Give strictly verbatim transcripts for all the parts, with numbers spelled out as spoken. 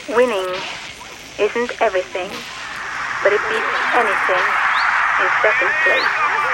Winning isn't everything, but it beats anything in second place.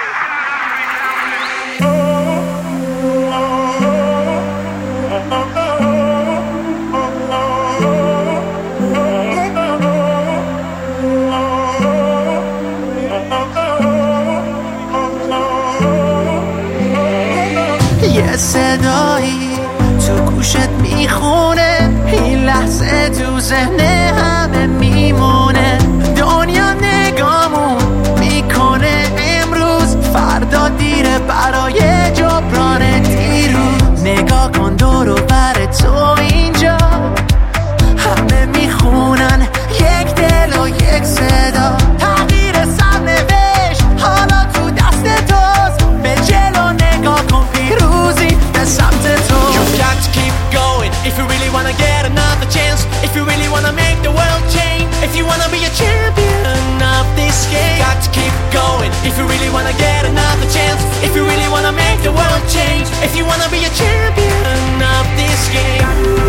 یه صدایی تو گوشت میخونه، این لحظه تو ذهن همه میمونه. دنیا نگامون میکنه امروز، فردا دیره برای جبران دیروز. نگاه کن دور و بر تو اینجا، همه میخونن یک دل و یک صدا. تغییر سرنوشت حالا تو دست توست، به جلو نگاه کن پیروزی به سمت تو. You've got to keep going if you really wanna get another chance, if you really wanna make the world change, if you wanna be a champion of this game. Got to keep going if you really wanna get another chance, if you really wanna make the world change, if you wanna be a champion of this game.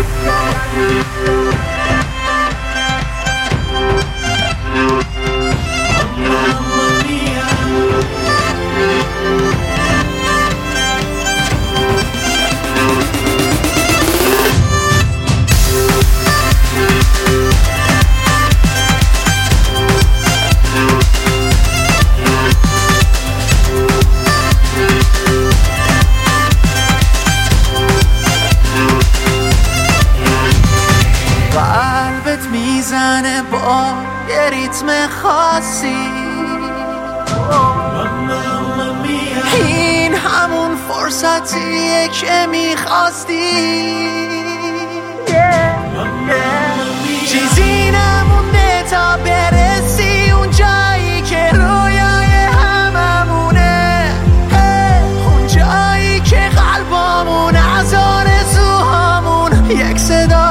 قلبت میزنه با یه ریتم خاصی، این همون فرصتیه که میخواستی. چیزی نمونده تا برسی اون جایی که رویای هممونه، اون جایی که قلبامون از آرزوهامون یک صدا